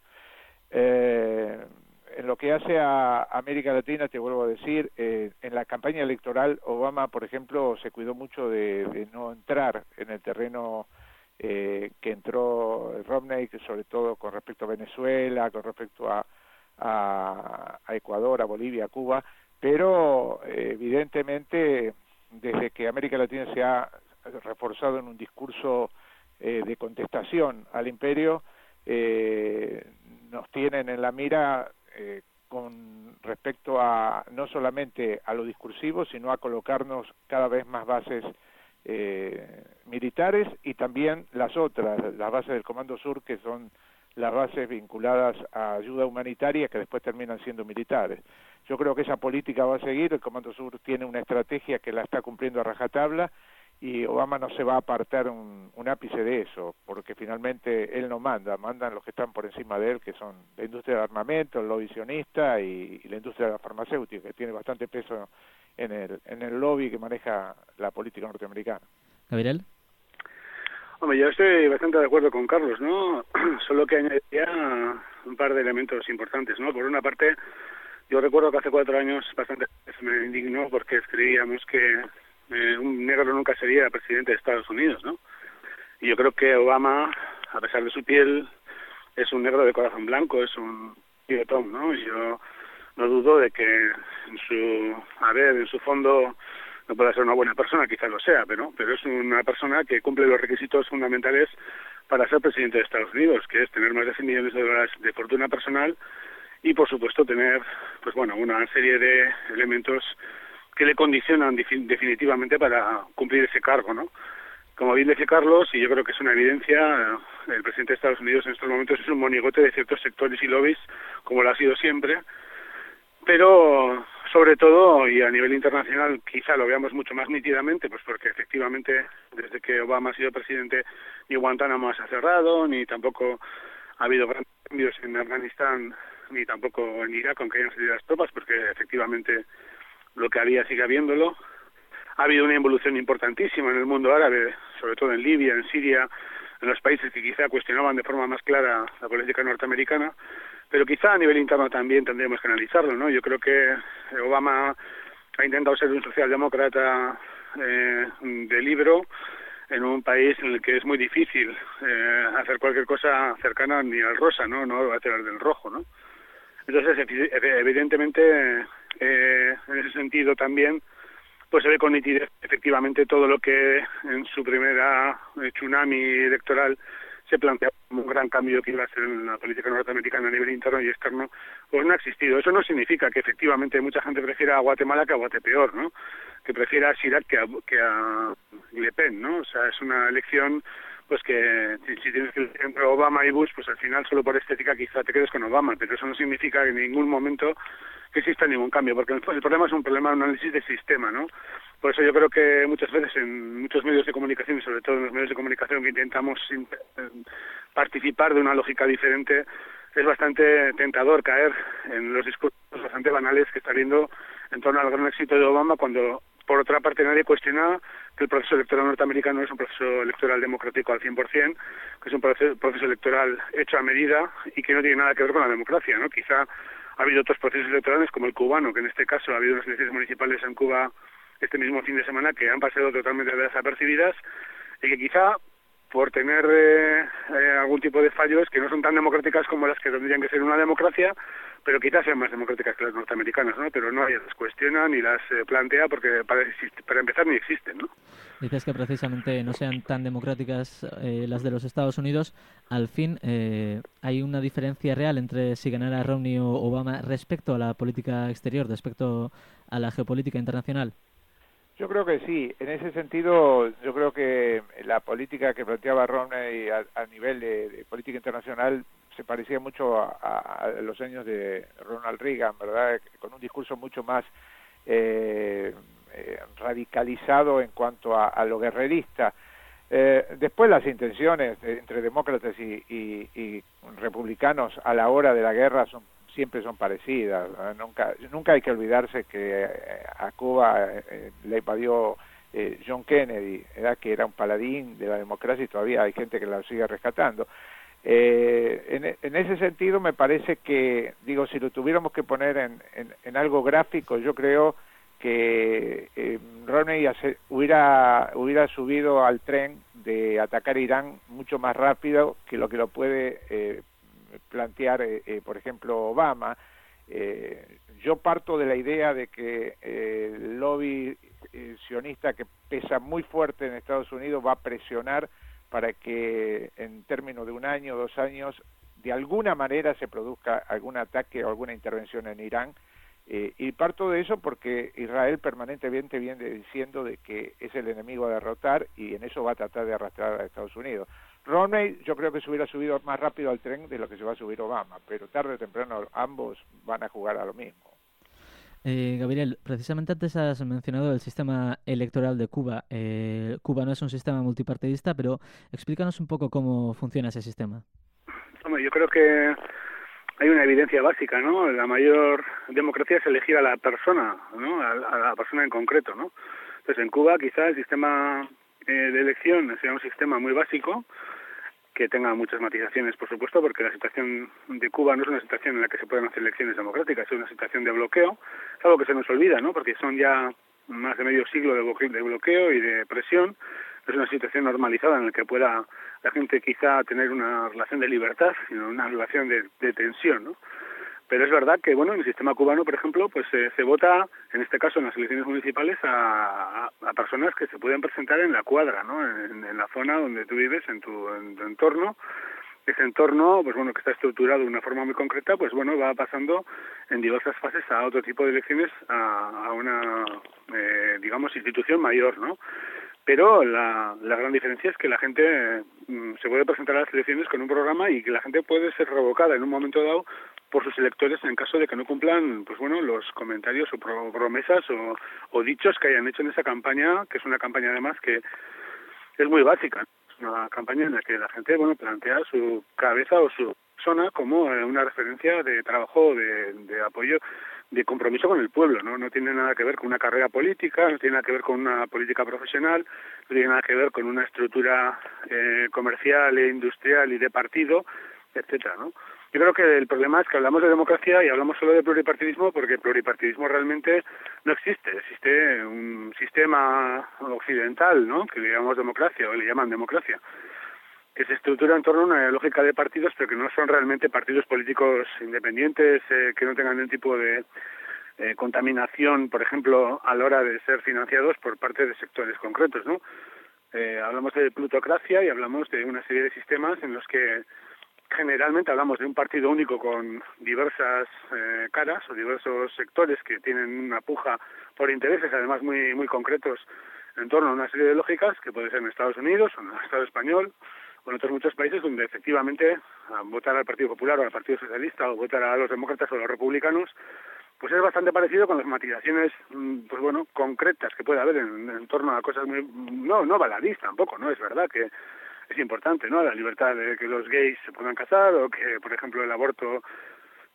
Eh, En lo que hace a América Latina, te vuelvo a decir, eh, en la campaña electoral Obama, por ejemplo, se cuidó mucho de, de no entrar en el terreno eh, que entró Romney, que sobre todo con respecto a Venezuela, con respecto a, a, a Ecuador, a Bolivia, a Cuba, pero eh, evidentemente desde que América Latina se ha reforzado en un discurso eh, de contestación al imperio, eh, nos tienen en la mira Eh, con respecto a no solamente a lo discursivo, sino a colocarnos cada vez más bases eh, militares y también las otras, las bases del Comando Sur, que son las bases vinculadas a ayuda humanitaria que después terminan siendo militares. Yo creo que esa política va a seguir, el Comando Sur tiene una estrategia que la está cumpliendo a rajatabla y Obama no se va a apartar un, un ápice de eso, porque finalmente él no manda, mandan los que están por encima de él, que son la industria de armamento, el lobby sionista y, y la industria de la farmacéutica, que tiene bastante peso en el, en el lobby que maneja la política norteamericana. ¿Gabriel? Hombre, yo estoy bastante de acuerdo con Carlos, ¿no? Solo que añadiría un par de elementos importantes, ¿no? Por una parte, yo recuerdo que hace cuatro años bastante me indignó porque escribíamos que Eh, un negro nunca sería presidente de Estados Unidos, ¿no? Y yo creo que Obama, a pesar de su piel, es un negro de corazón blanco, es un tío Tom, ¿no? Y yo no dudo de que en su, a ver, en su fondo no pueda ser una buena persona, quizás lo sea, pero, pero es una persona que cumple los requisitos fundamentales para ser presidente de Estados Unidos, que es tener más de cien millones de dólares de fortuna personal y, por supuesto, tener, pues bueno, una serie de elementos que le condicionan definitivamente para cumplir ese cargo, ¿no? Como bien decía Carlos, y yo creo que es una evidencia, el presidente de Estados Unidos en estos momentos es un monigote de ciertos sectores y lobbies, como lo ha sido siempre, pero sobre todo, y a nivel internacional quizá lo veamos mucho más nítidamente, pues porque efectivamente desde que Obama ha sido presidente ni Guantánamo se ha cerrado, ni tampoco ha habido grandes cambios en Afganistán, ni tampoco en Irak, aunque hayan salido las tropas, porque efectivamente lo que había sigue habiéndolo. Ha habido una evolución importantísima en el mundo árabe, sobre todo en Libia, en Siria, en los países que quizá cuestionaban de forma más clara la política norteamericana, pero quizá a nivel interno también tendríamos que analizarlo, ¿no? Yo creo que Obama ha intentado ser un socialdemócrata eh, de libro en un país en el que es muy difícil eh, hacer cualquier cosa cercana ni al rosa, ¿no? No va a tirar del rojo, ¿no? Entonces, evidentemente, eh, en ese sentido también, pues se ve con nitidez efectivamente todo lo que en su primera eh, tsunami electoral se planteaba como un gran cambio que iba a ser en la política norteamericana a nivel interno y externo, pues no ha existido. Eso no significa que efectivamente mucha gente prefiera a Guatemala que a Guatepeor, ¿no? Que prefiera a Chirac que a, que a Le Pen, ¿no? O sea, es una elección pues que si, si tienes que elegir entre Obama y Bush, pues al final solo por estética quizá te quedes con Obama, pero eso no significa en ningún momento que exista ningún cambio, porque el, el problema es un problema de un análisis de sistema, ¿no? Por eso yo creo que muchas veces en muchos medios de comunicación, y sobre todo en los medios de comunicación que intentamos participar de una lógica diferente, es bastante tentador caer en los discursos bastante banales que está habiendo en torno al gran éxito de Obama, cuando por otra parte nadie cuestiona que el proceso electoral norteamericano es un proceso electoral democrático al cien por cien, que es un proceso, proceso electoral hecho a medida y que no tiene nada que ver con la democracia, ¿no? Quizá ha habido otros procesos electorales como el cubano, que en este caso ha habido unas elecciones municipales en Cuba este mismo fin de semana que han pasado totalmente desapercibidas y que quizá por tener eh, eh, algún tipo de fallos que no son tan democráticas como las que tendrían que ser una democracia, pero quizás sean más democráticas que las norteamericanas, ¿no? Pero nadie las cuestiona ni las eh, plantea porque para, para empezar ni existen, ¿no? Dices que precisamente no sean tan democráticas eh, las de los Estados Unidos. Al fin, eh, ¿hay una diferencia real entre si ganara Romney o Obama respecto a la política exterior, respecto a la geopolítica internacional? Yo creo que sí. En ese sentido, yo creo que la política que planteaba Romney a, a nivel de, de política internacional se parecía mucho a, a, a los años de Ronald Reagan, ¿verdad? Con un discurso mucho más eh, eh, radicalizado en cuanto a, a lo guerrerista. Eh, después las intenciones de, entre demócratas y, y, y republicanos a la hora de la guerra son siempre son parecidas. Nunca nunca hay que olvidarse que a Cuba eh, le invadió eh, John Kennedy, ¿verdad? Que era un paladín de la democracia y todavía hay gente que la sigue rescatando. Eh, en, en ese sentido me parece que, digo, si lo tuviéramos que poner en, en, en algo gráfico, yo creo que eh, Romney hace, hubiera, hubiera subido al tren de atacar Irán mucho más rápido que lo que lo puede eh, plantear, eh, eh, por ejemplo, Obama. Eh, yo parto de la idea de que eh, el lobby eh, sionista que pesa muy fuerte en Estados Unidos va a presionar para que en términos de un año o dos años de alguna manera se produzca algún ataque o alguna intervención en Irán. Eh, y parto de eso porque Israel permanentemente viene diciendo de que es el enemigo a derrotar y en eso va a tratar de arrastrar a Estados Unidos. Romney yo creo que se hubiera subido más rápido al tren de lo que se va a subir Obama, pero tarde o temprano ambos van a jugar a lo mismo. Eh, Gabriel, precisamente antes has mencionado el sistema electoral de Cuba. Eh, Cuba no es un sistema multipartidista, pero explícanos un poco cómo funciona ese sistema. Hombre, yo creo que hay una evidencia básica, ¿no? La mayor democracia es elegir a la persona, ¿no? A, a la persona en concreto, ¿no? Entonces, en Cuba quizá el sistema eh, de elección sea un sistema muy básico, que tenga muchas matizaciones, por supuesto, porque la situación de Cuba no es una situación en la que se pueden hacer elecciones democráticas, es una situación de bloqueo, es algo que se nos olvida, ¿no? Porque son ya más de medio siglo de bloqueo y de presión, es una situación normalizada en la que pueda la gente quizá tener una relación de libertad, sino una relación de, de tensión, ¿no? Pero es verdad que, bueno, en el sistema cubano, por ejemplo, pues eh, se vota, en este caso en las elecciones municipales, a, a, a personas que se pueden presentar en la cuadra, ¿no? En, en la zona donde tú vives, en tu, en tu entorno. Ese entorno, pues bueno, que está estructurado de una forma muy concreta, pues bueno, va pasando en diversas fases a otro tipo de elecciones, a, a una, eh, digamos, institución mayor, ¿no? Pero la, la gran diferencia es que la gente eh, se puede presentar a las elecciones con un programa y que la gente puede ser revocada en un momento dado por sus electores en caso de que no cumplan, pues bueno, los comentarios o promesas o, o dichos que hayan hecho en esa campaña, que es una campaña además que es muy básica. Es una campaña en la que la gente, bueno, plantea su cabeza o su persona como una referencia de trabajo, de, de apoyo, de compromiso con el pueblo, ¿no? No tiene nada que ver con una carrera política, no tiene nada que ver con una política profesional, no tiene nada que ver con una estructura eh, comercial e industrial y de partido, etcétera, ¿no? Yo creo que el problema es que hablamos de democracia y hablamos solo de pluripartidismo porque el pluripartidismo realmente no existe. Existe un sistema occidental, ¿no?, que le llamamos democracia o le llaman democracia, que se estructura en torno a una lógica de partidos, pero que no son realmente partidos políticos independientes, eh, que no tengan ningún tipo de eh, contaminación, por ejemplo, a la hora de ser financiados por parte de sectores concretos, ¿no? Eh, hablamos de plutocracia y hablamos de una serie de sistemas en los que generalmente hablamos de un partido único con diversas eh, caras o diversos sectores que tienen una puja por intereses, además muy muy concretos, en torno a una serie de lógicas que puede ser en Estados Unidos o en el Estado español o en otros muchos países donde efectivamente a votar al Partido Popular o al Partido Socialista o votar a los demócratas o a los republicanos pues es bastante parecido con las matizaciones, pues bueno, concretas que puede haber en, en torno a cosas muy, no no baladís tampoco, ¿no? Es verdad que es importante, ¿no?, la libertad de que los gays se puedan casar o que, por ejemplo, el aborto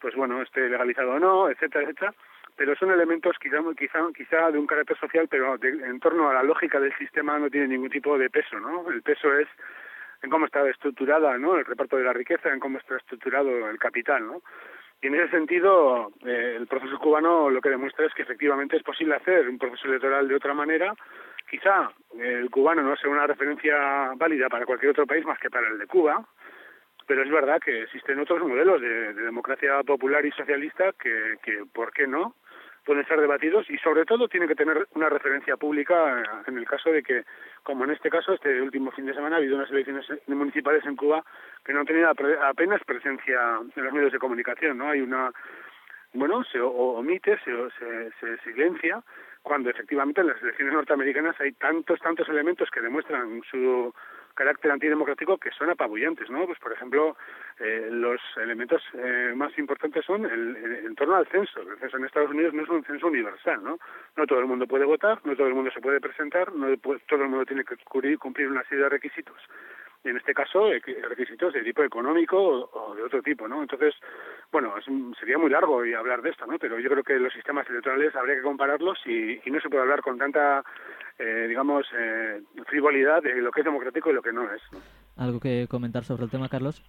pues bueno, esté legalizado o no, etcétera, etcétera, pero son elementos quizá quizá quizá de un carácter social, pero de, en torno a la lógica del sistema no tiene ningún tipo de peso, ¿no? El peso es en cómo está estructurada, ¿no?, el reparto de la riqueza, en cómo está estructurado el capital, ¿no? Y en ese sentido, eh, el proceso cubano lo que demuestra es que efectivamente es posible hacer un proceso electoral de otra manera. Quizá eh, el cubano no sea una referencia válida para cualquier otro país más que para el de Cuba, pero es verdad que existen otros modelos de, de democracia popular y socialista que, que, ¿por qué no?, pueden ser debatidos, y sobre todo tienen que tener una referencia pública en el caso de que, como en este caso, este último fin de semana ha habido unas elecciones municipales en Cuba que no han tenido apenas presencia en los medios de comunicación, ¿no? Hay una, bueno, se omite, se, se, se silencia, cuando efectivamente en las elecciones norteamericanas hay tantos, tantos elementos que demuestran su carácter antidemocrático que son apabullantes, ¿no? Pues por ejemplo, eh, los elementos eh, más importantes son el, el, en torno al censo. El censo en Estados Unidos no es un censo universal, ¿no? No todo el mundo puede votar, no todo el mundo se puede presentar, no puede, todo el mundo tiene que cumplir, cumplir una serie de requisitos. Y en este caso, eh, requisitos de tipo económico o, o de otro tipo, ¿no? Entonces, bueno, es, sería muy largo y hablar de esto, ¿no? Pero yo creo que los sistemas electorales habría que compararlos y, y no se puede hablar con tanta, eh, digamos, eh, frivolidad de lo que es democrático y lo que no es, ¿no? ¿Algo que comentar sobre el tema, Carlos?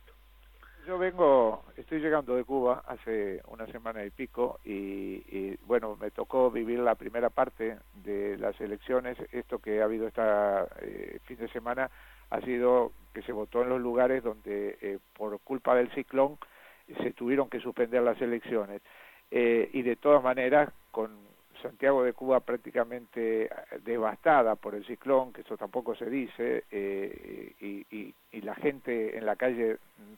Yo vengo, estoy llegando de Cuba hace una semana y pico y, y bueno, me tocó vivir la primera parte de las elecciones. Esto que ha habido esta eh, fin de semana ha sido que se votó en los lugares donde eh, por culpa del ciclón se tuvieron que suspender las elecciones. Eh, y de todas maneras, con Santiago de Cuba prácticamente devastada por el ciclón, que eso tampoco se dice, eh, y, y, y la gente en la calle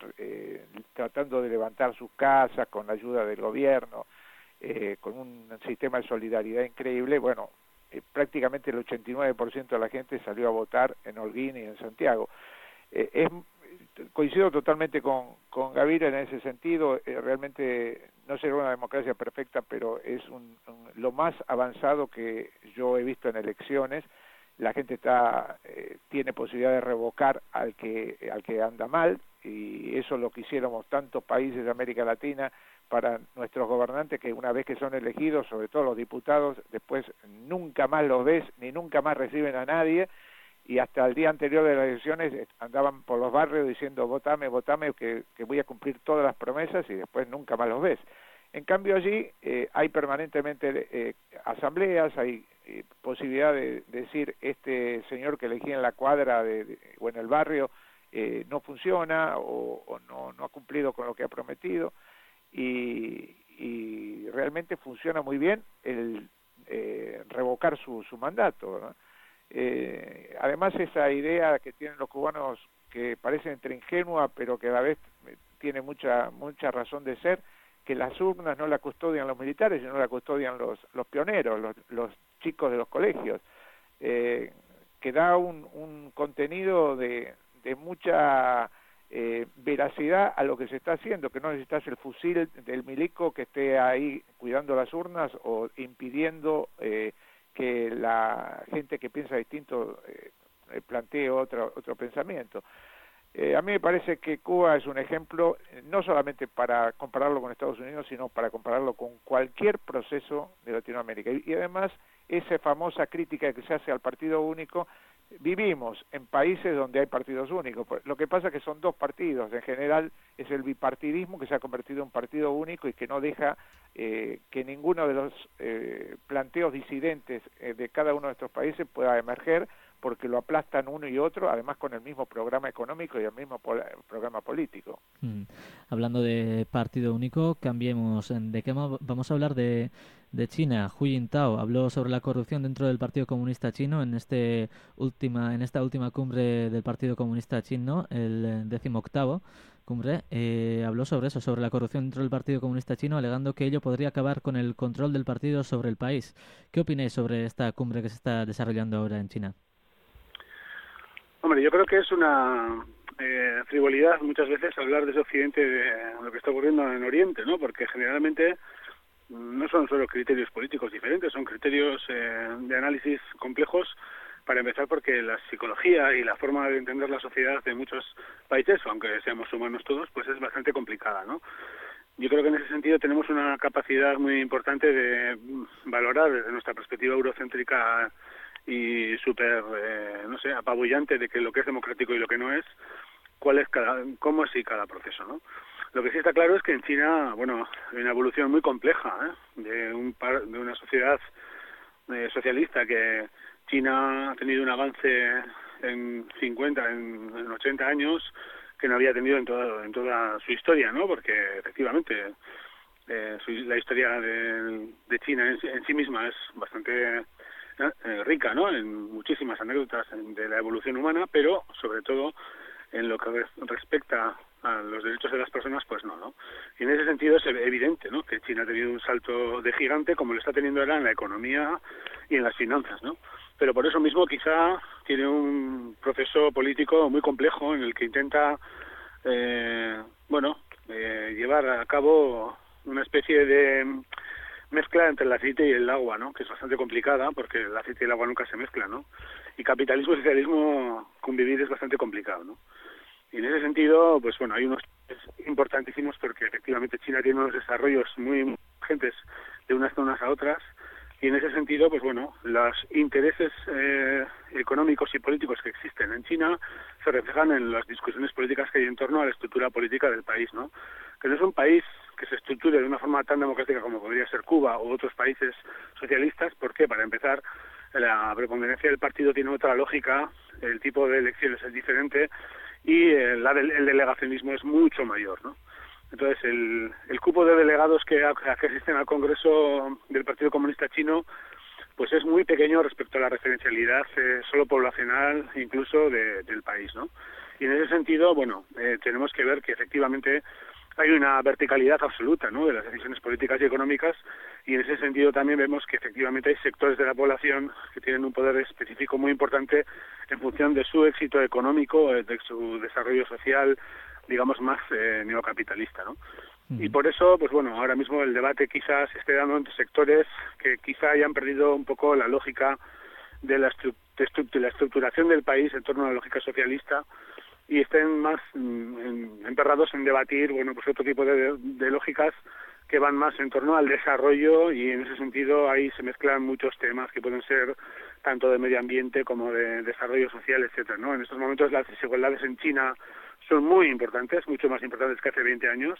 eh, tratando de levantar sus casas con la ayuda del gobierno, eh, con un sistema de solidaridad increíble, bueno, eh, prácticamente el ochenta y nueve por ciento de la gente salió a votar en Holguín y en Santiago. Eh, es Coincido totalmente con, con Gaviria en ese sentido. Eh, realmente no será una democracia perfecta, pero es un, un, lo más avanzado que yo he visto en elecciones. La gente está eh, tiene posibilidad de revocar al que al que anda mal, y eso es lo que hiciéramos tantos países de América Latina para nuestros gobernantes, que una vez que son elegidos, sobre todo los diputados, después nunca más los ves ni nunca más reciben a nadie. Y hasta el día anterior de las elecciones andaban por los barrios diciendo votame, votame, que, que voy a cumplir todas las promesas, y después nunca más los ves. En cambio allí eh, hay permanentemente eh, asambleas, hay eh, posibilidad de, de decir este señor que elegí en la cuadra de, de, o en el barrio eh, no funciona o, o no, no ha cumplido con lo que ha prometido, y, y realmente funciona muy bien el eh, revocar su, su mandato, ¿no? Eh, además, esa idea que tienen los cubanos, que parece entre ingenua pero que a la vez tiene mucha mucha razón de ser, que las urnas no la custodian los militares, sino la custodian los los pioneros, los, los chicos de los colegios, eh, que da un, un contenido de, de mucha eh, veracidad a lo que se está haciendo, que no necesitas el fusil del milico que esté ahí cuidando las urnas o impidiendo eh, que la gente que piensa distinto eh, plantee otro otro pensamiento. Eh, a mí me parece que Cuba es un ejemplo, no solamente para compararlo con Estados Unidos, sino para compararlo con cualquier proceso de Latinoamérica. Y, y además, esa famosa crítica que se hace al partido único, vivimos en países donde hay partidos únicos. Lo que pasa es que son dos partidos. En general es el bipartidismo que se ha convertido en partido único y que no deja eh, que ninguno de los eh, planteos disidentes eh, de cada uno de estos países pueda emerger, porque lo aplastan uno y otro, además con el mismo programa económico y el mismo pol- programa político. Mm. Hablando de partido único, cambiemos. ¿De qué vamos a hablar? De, de China. Hu Jintao habló sobre la corrupción dentro del Partido Comunista Chino en este última en esta última cumbre del Partido Comunista Chino, el decimoctavo cumbre. Eh, habló sobre eso, sobre la corrupción dentro del Partido Comunista Chino, alegando que ello podría acabar con el control del partido sobre el país. ¿Qué opináis sobre esta cumbre que se está desarrollando ahora en China? Hombre, yo creo que es una eh, frivolidad muchas veces hablar desde Occidente de lo que está ocurriendo en Oriente, ¿no? Porque generalmente no son solo criterios políticos diferentes, son criterios eh, de análisis complejos, para empezar porque la psicología y la forma de entender la sociedad de muchos países, aunque seamos humanos todos, pues es bastante complicada, ¿no? yo creo que en ese sentido tenemos una capacidad muy importante de valorar desde nuestra perspectiva eurocéntrica y súper, eh, no sé, apabullante de que lo que es democrático y lo que no es, cuál es cada, cómo es y cada proceso, ¿no? Lo que sí está claro es que en China, bueno, hay una evolución muy compleja, ¿eh? de, un par, de una sociedad eh, socialista, que China ha tenido un avance en cincuenta, en, en ochenta años que no había tenido en, todo, en toda su historia, ¿no? Porque efectivamente eh, su, la historia de, de China en, en sí misma es bastante eh, rica, ¿no? En muchísimas anécdotas de la evolución humana, pero sobre todo en lo que respecta a los derechos de las personas, pues no, ¿no? Y en ese sentido es evidente, ¿no?, que China ha tenido un salto de gigante, como lo está teniendo ahora en la economía y en las finanzas, ¿no? Pero por eso mismo quizá tiene un proceso político muy complejo en el que intenta, eh, bueno, eh, llevar a cabo una especie de mezcla entre el aceite y el agua, ¿no?, que es bastante complicada, porque el aceite y el agua nunca se mezclan, ¿no? Y capitalismo y socialismo convivir es bastante complicado, ¿no? Y en ese sentido, pues bueno, hay unos importantísimos, porque efectivamente China tiene unos desarrollos muy urgentes de unas zonas a otras, y en ese sentido, pues bueno, los intereses eh, económicos y políticos que existen en China se reflejan en las discusiones políticas que hay en torno a la estructura política del país, ¿no? Que no es un país que se estructure de una forma tan democrática como podría ser Cuba u otros países socialistas. ¿Por qué? Para empezar, la preponderancia del partido tiene otra lógica, el tipo de elecciones es diferente, y el, el delegacionismo es mucho mayor, ¿no? Entonces, el, el cupo de delegados que, que asisten al Congreso del Partido Comunista Chino, pues es muy pequeño respecto a la referencialidad eh, solo poblacional, incluso de, del país, ¿no? Y en ese sentido, bueno, eh, tenemos que ver que efectivamente hay una verticalidad absoluta, ¿no?, de las decisiones políticas y económicas, y en ese sentido también vemos que efectivamente hay sectores de la población que tienen un poder específico muy importante en función de su éxito económico, de su desarrollo social, digamos, más eh, neocapitalista, ¿no? Uh-huh. Y por eso, pues bueno, ahora mismo el debate quizás se esté dando entre sectores que quizá hayan perdido un poco la lógica de la, estru- de estru- de la estructuración del país en torno a la lógica socialista, y estén más mm, emperrados en debatir, bueno, pues otro tipo de, de lógicas que van más en torno al desarrollo, y en ese sentido ahí se mezclan muchos temas que pueden ser tanto de medio ambiente como de desarrollo social, etcétera, ¿no? En estos momentos las desigualdades en China son muy importantes, mucho más importantes que hace veinte años.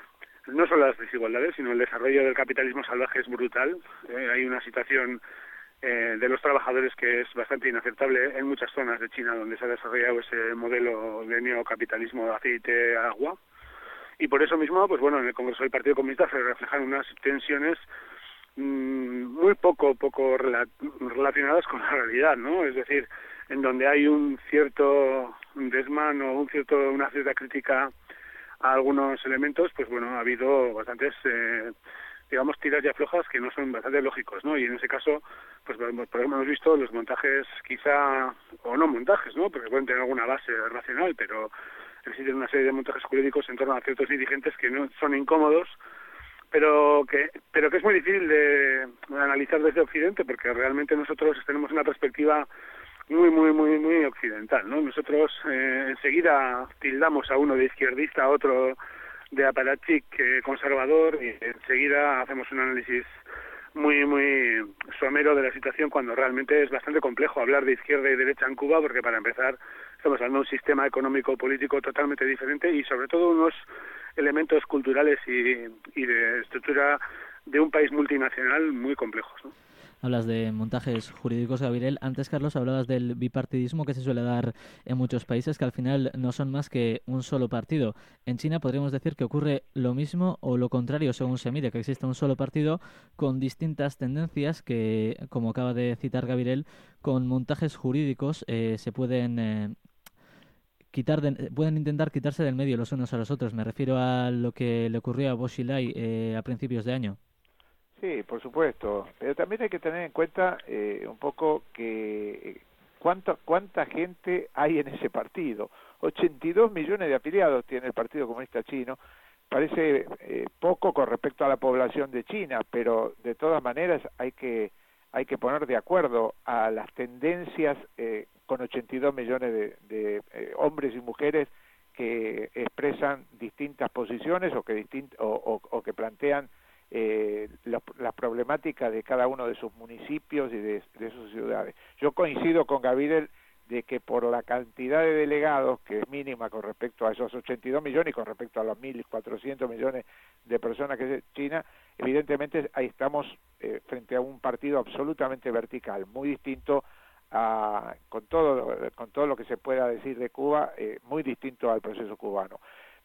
No solo las desigualdades, sino el desarrollo del capitalismo salvaje es brutal. Eh, hay una situación Eh, de los trabajadores que es bastante inaceptable en muchas zonas de China donde se ha desarrollado ese modelo de neocapitalismo de aceite-agua, y por eso mismo, pues bueno, en el Congreso del Partido Comunista se reflejan unas tensiones mmm, muy poco poco rela- relacionadas con la realidad, ¿no? Es decir, en donde hay un cierto desmán o un cierto una cierta crítica a algunos elementos, pues bueno, ha habido bastantes eh, digamos, tiras y aflojas que no son bastante lógicos, ¿no? Y en ese caso, pues por ejemplo hemos visto los montajes quizá, o no montajes, ¿no?, porque pueden tener alguna base racional, pero existen una serie de montajes jurídicos en torno a ciertos dirigentes que no son incómodos, pero que pero que es muy difícil de, de analizar desde Occidente, porque realmente nosotros tenemos una perspectiva muy, muy, muy, muy occidental, ¿no? Nosotros eh, enseguida tildamos a uno de izquierdista, a otro de aparachic eh, conservador, y enseguida hacemos un análisis muy muy somero de la situación, cuando realmente es bastante complejo hablar de izquierda y derecha en Cuba, porque para empezar estamos hablando de un sistema económico político totalmente diferente, y sobre todo unos elementos culturales y, y de estructura de un país multinacional muy complejos, ¿no? Hablas de montajes jurídicos, Gabriel. Antes, Carlos, hablabas del bipartidismo que se suele dar en muchos países, que al final no son más que un solo partido. En China podríamos decir que ocurre lo mismo o lo contrario, según se mire, que existe un solo partido con distintas tendencias que, como acaba de citar Gabriel, con montajes jurídicos eh, se pueden... Eh, quitar de, pueden intentar quitarse del medio los unos a los otros. Me refiero a lo que le ocurrió a Bo Xilai eh, a principios de año. Sí, por supuesto, pero también hay que tener en cuenta eh, un poco que cuánto, cuánta gente hay en ese partido. ochenta y dos millones de afiliados tiene el Partido Comunista Chino. Parece eh, poco con respecto a la población de China, pero de todas maneras hay que hay que poner de acuerdo a las tendencias eh, con ochenta y dos millones de, de eh, hombres y mujeres que expresan distintas posiciones o que, distint o, o, o que plantean eh, la, las problemáticas de cada uno de sus municipios y de, de sus ciudades. Yo coincido con Gabriel de que por la cantidad de delegados, que es mínima con respecto a esos ochenta y dos millones y con respecto a los mil cuatrocientos millones de personas que es China, evidentemente ahí estamos eh, frente a un partido absolutamente vertical, muy distinto a, con todo con todo lo que se pueda decir de Cuba, eh, muy distinto al proceso cubano.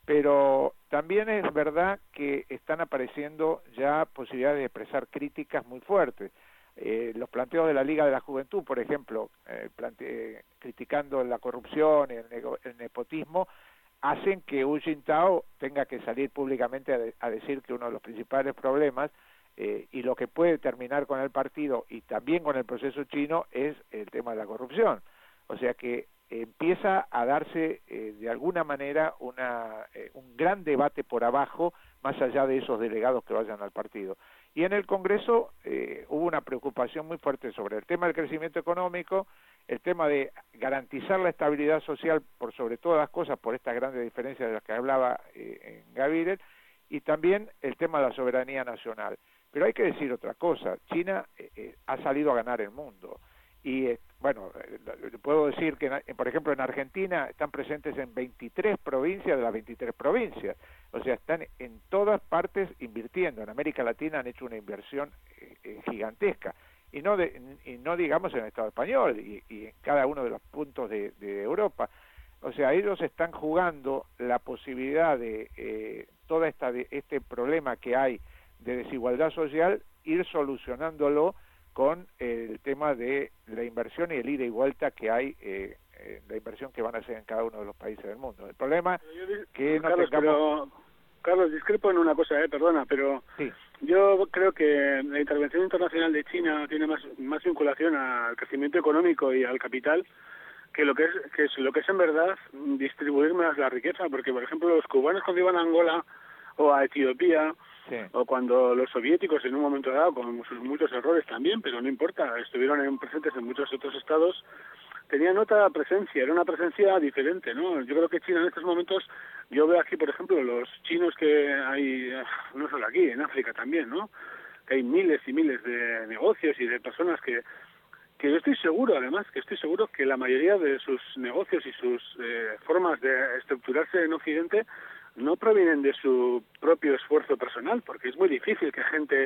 Pero también es verdad que están apareciendo ya posibilidades de expresar críticas muy fuertes. Eh, los planteos de la Liga de la Juventud, por ejemplo, eh, plante criticando la corrupción, el, el nepotismo, hacen que Hu Jintao tenga que salir públicamente a, de a decir que uno de los principales problemas eh, y lo que puede terminar con el partido y también con el proceso chino es el tema de la corrupción. O sea que empieza a darse eh, de alguna manera una, eh, un gran debate por abajo, más allá de esos delegados que vayan al partido. Y en el Congreso eh, hubo una preocupación muy fuerte sobre el tema del crecimiento económico, el tema de garantizar la estabilidad social por sobre todas las cosas, por estas grandes diferencias de las que hablaba eh, Gabriel, y también el tema de la soberanía nacional. Pero hay que decir otra cosa, China eh, eh, ha salido a ganar el mundo. Y eh, bueno, eh, puedo decir que, en, por ejemplo, en Argentina están presentes en veintitrés provincias de las veintitrés provincias. O sea, están en todas partes invirtiendo. En América Latina han hecho una inversión eh, eh, gigantesca. Y no de, y no digamos en el Estado español y, y en cada uno de los puntos de, de Europa. O sea, ellos están jugando la posibilidad de eh, toda esta de, este problema que hay de desigualdad social, ir solucionándolo con el tema de la inversión y el ida y vuelta que hay, eh, eh, la inversión que van a hacer en cada uno de los países del mundo. El problema es que no Carlos, tengamos... pero, Carlos, discrepo en una cosa, eh, perdona, pero sí. Yo creo que la intervención internacional de China tiene más, más vinculación al crecimiento económico y al capital que lo que es, que es lo que es en verdad distribuir más la riqueza, porque por ejemplo los cubanos cuando iban a Angola o a Etiopía, sí. o cuando los soviéticos en un momento dado, con sus muchos errores también, pero no importa, estuvieron en, presentes en muchos otros estados, tenían otra presencia, era una presencia diferente, ¿no? Yo creo que China en estos momentos, yo veo aquí, por ejemplo, los chinos que hay, no solo aquí, en África también, ¿no? Que hay miles y miles de negocios y de personas que, que yo estoy seguro, además, que estoy seguro que la mayoría de sus negocios y sus eh, formas de estructurarse en Occidente no provienen de su propio esfuerzo personal, porque es muy difícil que gente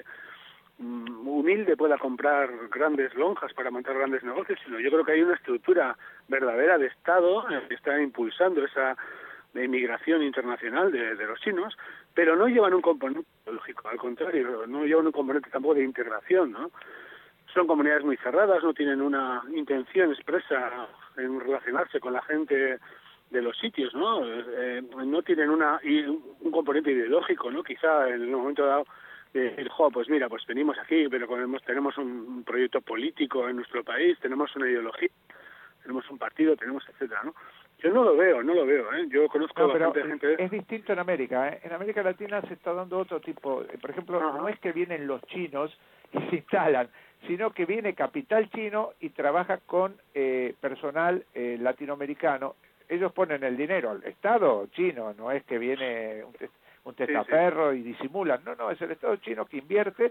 humilde pueda comprar grandes lonjas para montar grandes negocios, sino yo creo que hay una estructura verdadera de Estado que está impulsando esa inmigración internacional de, de los chinos, pero no llevan un componente lógico, al contrario, no llevan un componente tampoco de integración, ¿no? Son comunidades muy cerradas, no tienen una intención expresa en relacionarse con la gente de los sitios, ¿no? Eh, no tienen una un componente ideológico, ¿no? Quizá en un momento dado decir, jo, pues mira, pues venimos aquí, pero tenemos un proyecto político en nuestro país, tenemos una ideología, tenemos un partido, tenemos etcétera, ¿no? Yo no lo veo, no lo veo, ¿eh? Yo conozco no, bastante pero gente... Es distinto en América, ¿eh? En América Latina se está dando otro tipo, por ejemplo, uh-huh. no es que vienen los chinos y se instalan, sino que viene capital chino y trabaja con eh, personal eh, latinoamericano. Ellos ponen el dinero al Estado chino, no es que viene un, un testaferro sí, sí. y disimulan, no, no, es el Estado chino que invierte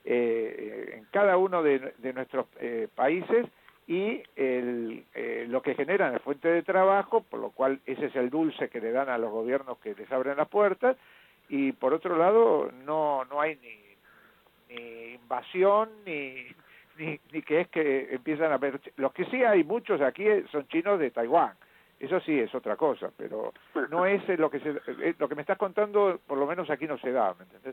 eh, en cada uno de, de nuestros eh, países y el, eh, lo que generan es fuente de trabajo, por lo cual ese es el dulce que le dan a los gobiernos que les abren las puertas, y por otro lado no no hay ni, ni invasión ni, ni ni que es que empiezan a ver, los que sí hay muchos aquí son chinos de Taiwán. Eso sí es otra cosa, pero no es lo que se, lo que me estás contando, por lo menos aquí no se da, ¿me entendés?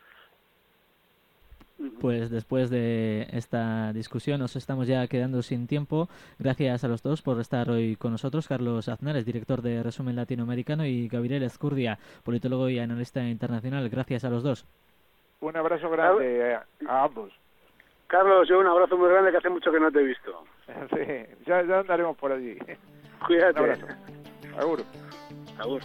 Pues después de esta discusión nos estamos ya quedando sin tiempo. Gracias a los dos por estar hoy con nosotros. Carlos Aznares, director de Resumen Latinoamericano, y Gabriel Ezcurdia, politólogo y analista internacional. Gracias a los dos. Un abrazo grande a, a ambos. Carlos, yo un abrazo muy grande que hace mucho que no te he visto. Sí, ya, ya andaremos por allí. Cuídate. Un abrazo. Agur. Agur.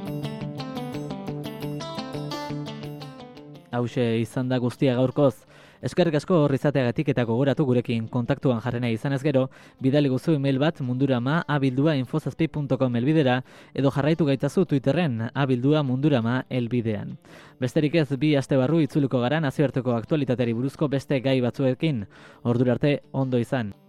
Hauxe izan da guztia gaurkoz. Eskerrik asko hor izateagatik eta gogoratu gurekin kontaktuan jarrena izanez gero, bidali guzu email bat mundurama abildua infozazpi puntu com elbidera edo jarraitu gaitazu Twitterren abildua mundurama elbidean. Besterik ez, bi aste barru itzuliko gara nazioarteko aktualitateari buruzko beste gai batzuekin. Ordura arte, ondo izan.